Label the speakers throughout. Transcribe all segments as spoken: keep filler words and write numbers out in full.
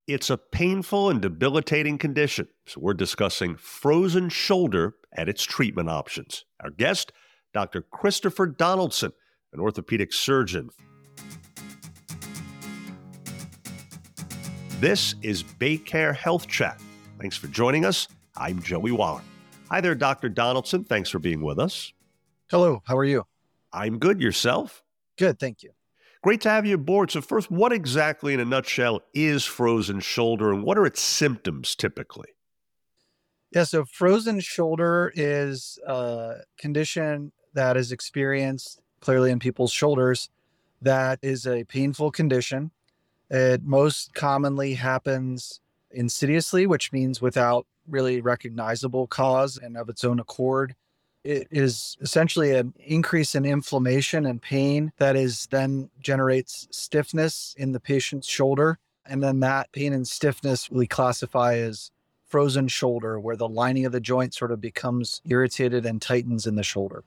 Speaker 1: It's a painful and debilitating condition, so we're discussing frozen shoulder and its treatment options. Our guest, Doctor Christopher Donaldson, an orthopedic surgeon. This is Baycare Health Chat. Thanks for joining us. I'm Joey Waller. Hi there, Doctor Donaldson. Thanks for being with us.
Speaker 2: Hello, how are you?
Speaker 1: I'm good. Yourself?
Speaker 2: Good, thank you.
Speaker 1: Great to have you aboard. So first, what exactly in a nutshell is frozen shoulder and what are its symptoms typically?
Speaker 2: Yeah, so frozen shoulder is a condition that is experienced clearly in people's shoulders that is a painful condition. It most commonly happens insidiously, which means without really recognizable cause and of its own accord. It is essentially an increase in inflammation and pain that is then generates stiffness in the patient's shoulder. And then that pain and stiffness we classify as frozen shoulder, where the lining of the joint sort of becomes irritated and tightens in the shoulder.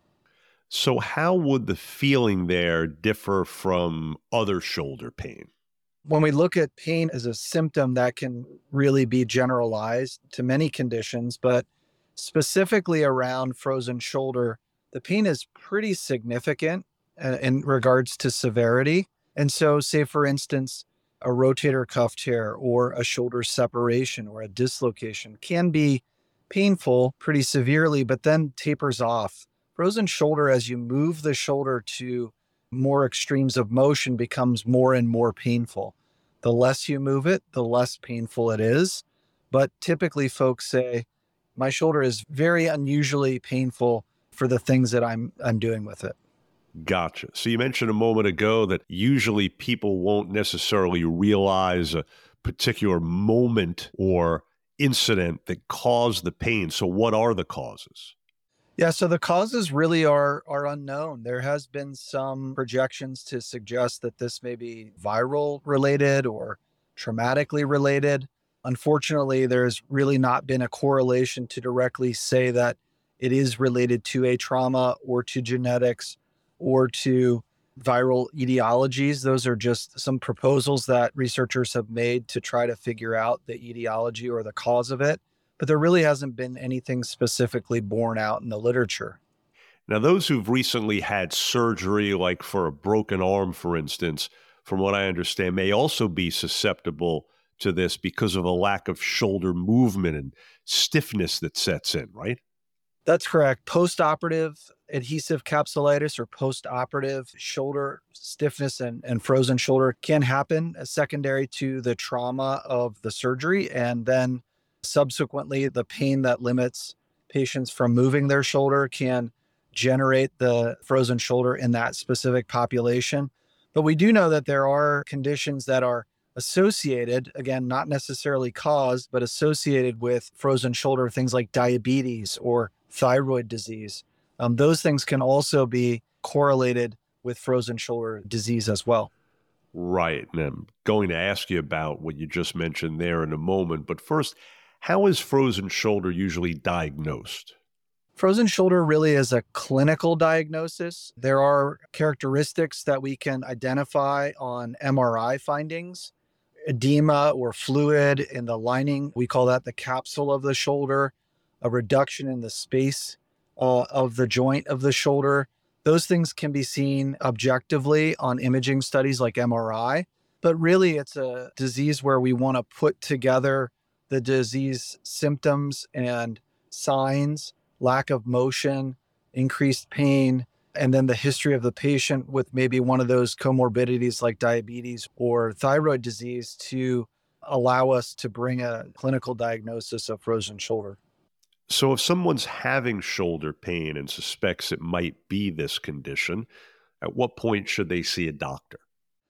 Speaker 1: So how would the feeling there differ from other shoulder pain?
Speaker 2: When we look at pain as a symptom, that can really be generalized to many conditions, but specifically around frozen shoulder, the pain is pretty significant uh, in regards to severity. And so, say, for instance, a rotator cuff tear or a shoulder separation or a dislocation can be painful pretty severely, but then tapers off. Frozen shoulder, as you move the shoulder to more extremes of motion, becomes more and more painful. The less you move it, the less painful it is. But typically folks say, my shoulder is very unusually painful for the things that I'm I'm doing with it.
Speaker 1: Gotcha. So you mentioned a moment ago that usually people won't necessarily realize a particular moment or incident that caused the pain. So what are the causes?
Speaker 2: Yeah, so the causes really are are unknown. There has been some projections to suggest that this may be viral related or traumatically related. Unfortunately, there's really not been a correlation to directly say that it is related to a trauma or to genetics or to viral etiologies. Those are just some proposals that researchers have made to try to figure out the etiology or the cause of it. But there really hasn't been anything specifically borne out in the literature.
Speaker 1: Now, those who've recently had surgery, like for a broken arm, for instance, from what I understand, may also be susceptible to this because of a lack of shoulder movement and stiffness that sets in, right?
Speaker 2: That's correct. Post-operative adhesive capsulitis or post-operative shoulder stiffness and, and frozen shoulder can happen as secondary to the trauma of the surgery. And then subsequently, the pain that limits patients from moving their shoulder can generate the frozen shoulder in that specific population. But we do know that there are conditions that are associated, again, not necessarily caused, but associated with frozen shoulder, things like diabetes or thyroid disease. Um, those things can also be correlated with frozen shoulder disease as well.
Speaker 1: Right. And I'm going to ask you about what you just mentioned there in a moment. But first, how is frozen shoulder usually diagnosed?
Speaker 2: Frozen shoulder really is a clinical diagnosis. There are characteristics that we can identify on M R I findings. Edema or fluid in the lining, we call that the capsule of the shoulder, a reduction in the space uh, of the joint of the shoulder. Those things can be seen objectively on imaging studies like M R I, but really it's a disease where we want to put together the disease symptoms and signs, lack of motion, increased pain, and then the history of the patient with maybe one of those comorbidities like diabetes or thyroid disease to allow us to bring a clinical diagnosis of frozen shoulder.
Speaker 1: So if someone's having shoulder pain and suspects it might be this condition, at what point should they see a doctor?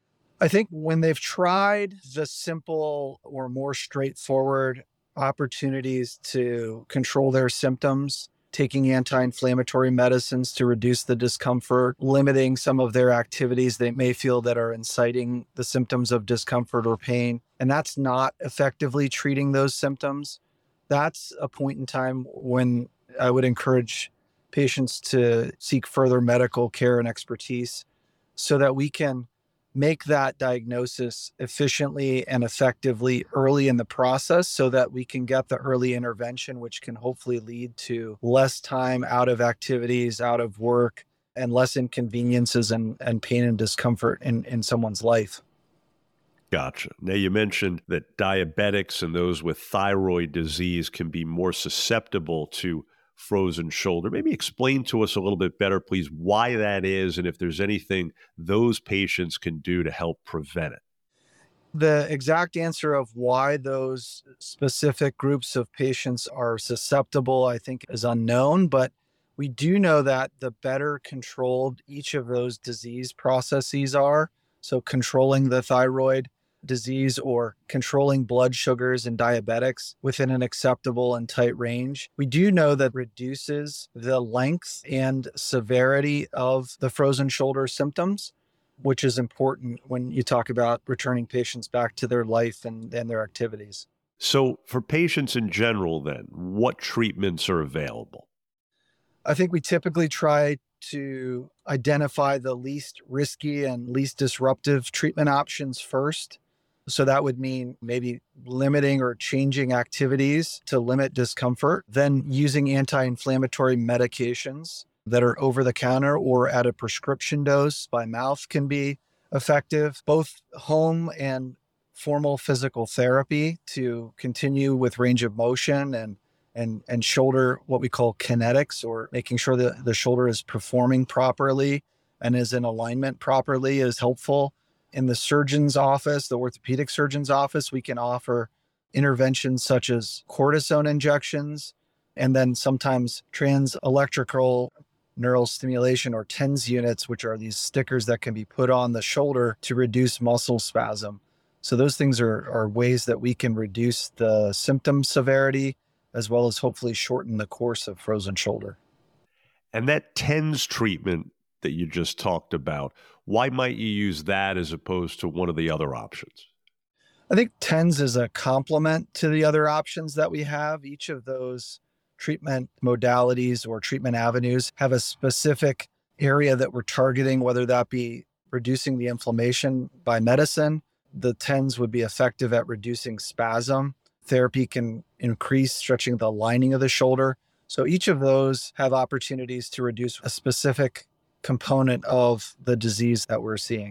Speaker 2: I think when they've tried the simple or more straightforward opportunities to control their symptoms, taking anti-inflammatory medicines to reduce the discomfort, limiting some of their activities they may feel that are inciting the symptoms of discomfort or pain, and that's not effectively treating those symptoms, that's a point in time when I would encourage patients to seek further medical care and expertise so that we can make that diagnosis efficiently and effectively early in the process so that we can get the early intervention, which can hopefully lead to less time out of activities, out of work, and less inconveniences and, and pain and discomfort in, in someone's life.
Speaker 1: Gotcha. Now, you mentioned that diabetics and those with thyroid disease can be more susceptible to frozen shoulder. Maybe explain to us a little bit better, please, why that is and if there's anything those patients can do to help prevent it.
Speaker 2: The exact answer of why those specific groups of patients are susceptible, I think, is unknown, but we do know that the better controlled each of those disease processes are, so controlling the thyroid disease or controlling blood sugars in diabetics within an acceptable and tight range, we do know that reduces the length and severity of the frozen shoulder symptoms, which is important when you talk about returning patients back to their life and, and their activities.
Speaker 1: So for patients in general, then, what treatments are available?
Speaker 2: I think we typically try to identify the least risky and least disruptive treatment options first. So that would mean maybe limiting or changing activities to limit discomfort, then using anti-inflammatory medications that are over the counter or at a prescription dose by mouth can be effective. Both home and formal physical therapy to continue with range of motion and and and shoulder, what we call kinetics, or making sure that the shoulder is performing properly and is in alignment properly, is helpful. In the surgeon's office, the orthopedic surgeon's office, we can offer interventions such as cortisone injections, and then sometimes trans-electrical neural stimulation or TENS units, which are these stickers that can be put on the shoulder to reduce muscle spasm. So those things are, are ways that we can reduce the symptom severity as well as hopefully shorten the course of frozen shoulder.
Speaker 1: And that TENS treatment that you just talked about, why might you use that as opposed to one of the other options?
Speaker 2: I think TENS is a complement to the other options that we have. Each of those treatment modalities or treatment avenues have a specific area that we're targeting, whether that be reducing the inflammation by medicine. The TENS would be effective at reducing spasm. Therapy can increase stretching the lining of the shoulder. So each of those have opportunities to reduce a specific component of the disease that we're seeing.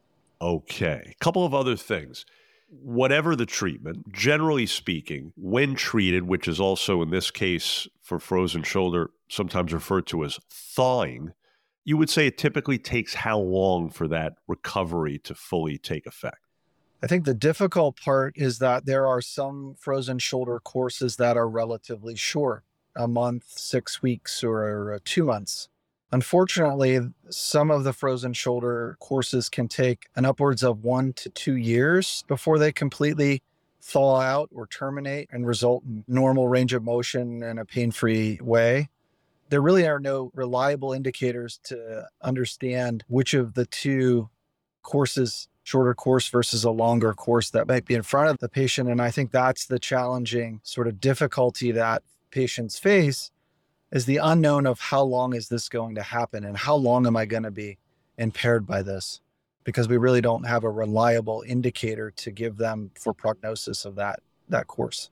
Speaker 1: Okay. A couple of other things. Whatever the treatment, generally speaking, when treated, which is also in this case for frozen shoulder, sometimes referred to as thawing, you would say it typically takes how long for that recovery to fully take effect?
Speaker 2: I think the difficult part is that there are some frozen shoulder courses that are relatively short, a month, six weeks, or two months. Unfortunately, some of the frozen shoulder courses can take an upwards of one to two years before they completely thaw out or terminate and result in normal range of motion in a pain-free way. There really are no reliable indicators to understand which of the two courses, shorter course versus a longer course, that might be in front of the patient. And I think that's the challenging sort of difficulty that patients face, is the unknown of how long is this going to happen and how long am I going to be impaired by this? Because we really don't have a reliable indicator to give them for prognosis of that, that course.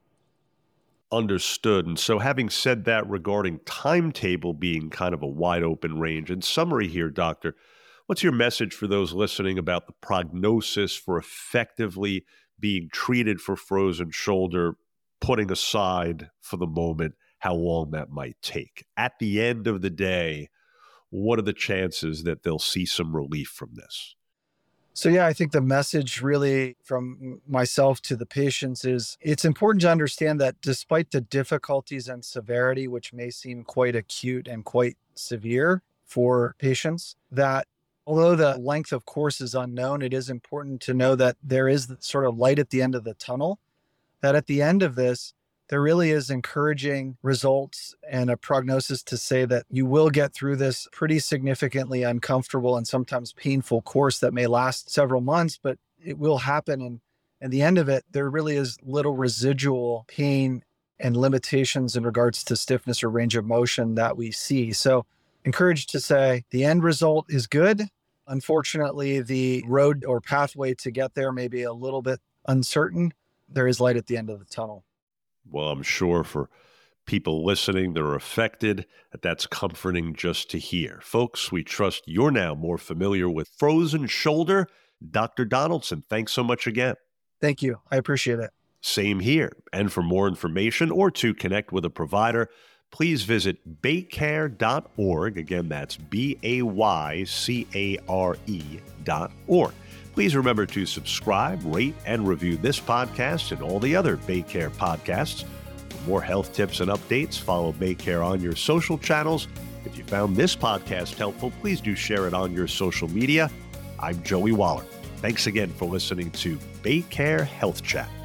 Speaker 1: Understood. And so having said that regarding timetable being kind of a wide open range, in summary here, doctor, what's your message for those listening about the prognosis for effectively being treated for frozen shoulder, putting aside for the moment how long that might take? At the end of the day, what are the chances that they'll see some relief from this?
Speaker 2: So yeah, I think the message really from myself to the patients is it's important to understand that despite the difficulties and severity, which may seem quite acute and quite severe for patients, that although the length of course is unknown, it is important to know that there is sort of light at the end of the tunnel, that at the end of this, there really is encouraging results and a prognosis to say that you will get through this pretty significantly uncomfortable and sometimes painful course that may last several months, but it will happen. And at the end of it, there really is little residual pain and limitations in regards to stiffness or range of motion that we see. So encouraged to say the end result is good. Unfortunately, the road or pathway to get there may be a little bit uncertain. There is light at the end of the tunnel.
Speaker 1: Well, I'm sure for people listening that are affected, that that's comforting just to hear. Folks, we trust you're now more familiar with frozen shoulder. Doctor Donaldson, thanks so much again.
Speaker 2: Thank you. I appreciate it.
Speaker 1: Same here. And for more information or to connect with a provider, please visit baycare dot org. Again, that's B A Y C A R E dot org. Please remember to subscribe, rate, and review this podcast and all the other BayCare podcasts. For more health tips and updates, follow BayCare on your social channels. If you found this podcast helpful, please do share it on your social media. I'm Joey Waller. Thanks again for listening to BayCare Health Chat.